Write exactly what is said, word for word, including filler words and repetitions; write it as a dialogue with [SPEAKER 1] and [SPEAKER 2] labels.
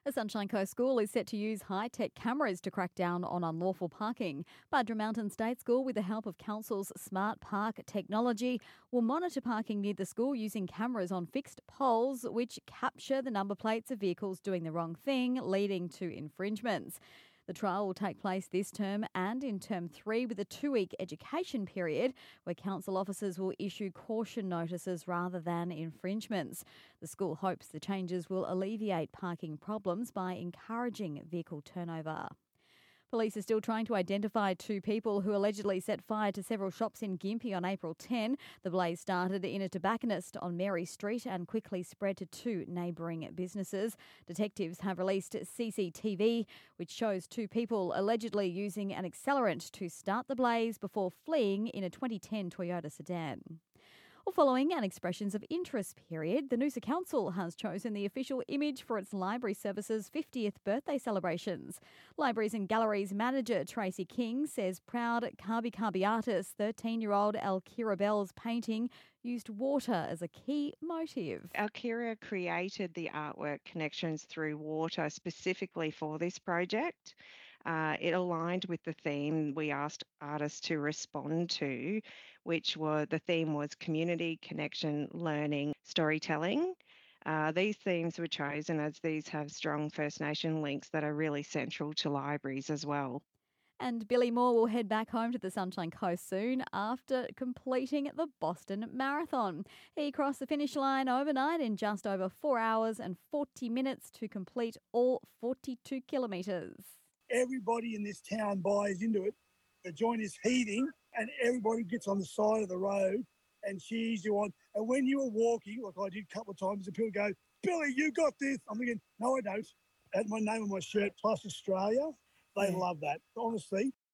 [SPEAKER 1] A Sunshine Coast school is set to use high-tech cameras to crack down on unlawful parking. Badger Mountain State School, with the help of council's smart park technology, will monitor parking near the school using cameras on fixed poles which capture the number plates of vehicles doing the wrong thing, leading to infringements. The trial will take place this term and in term three, with a two-week education period where council officers will issue caution notices rather than infringements. The school hopes the changes will alleviate parking problems by encouraging vehicle turnover. Police are still trying to identify two people who allegedly set fire to several shops in Gympie on April tenth. The blaze started in a tobacconist on Mary Street and quickly spread to two neighbouring businesses. Detectives have released C C T V, which shows two people allegedly using an accelerant to start the blaze before fleeing in a twenty ten Toyota sedan. Well, following an expressions of interest period, the Noosa Council has chosen the official image for its library service's fiftieth birthday celebrations. Libraries and Galleries manager Tracy King says proud Kabi Kabi artist thirteen-year-old Alkira Bell's painting used water as a key motive.
[SPEAKER 2] Alkira created the artwork Connections Through Water specifically for this project. Uh, it aligned with the theme we asked artists to respond to, which were the theme was community, connection, learning, storytelling. Uh, these themes were chosen as these have strong First Nation links that are really central to libraries as well.
[SPEAKER 1] And Billy Moore will head back home to the Sunshine Coast soon after completing the Boston Marathon. He crossed the finish line overnight in just over four hours and forty minutes to complete all forty-two kilometres.
[SPEAKER 3] Everybody in this town buys into it. The joint is heating and everybody gets on the side of the road and cheers you on. And when you were walking, like I did a couple of times, and people go, "Billy, you got this." I'm thinking, no, I don't. That's my name on my shirt, plus Australia. They love that, honestly.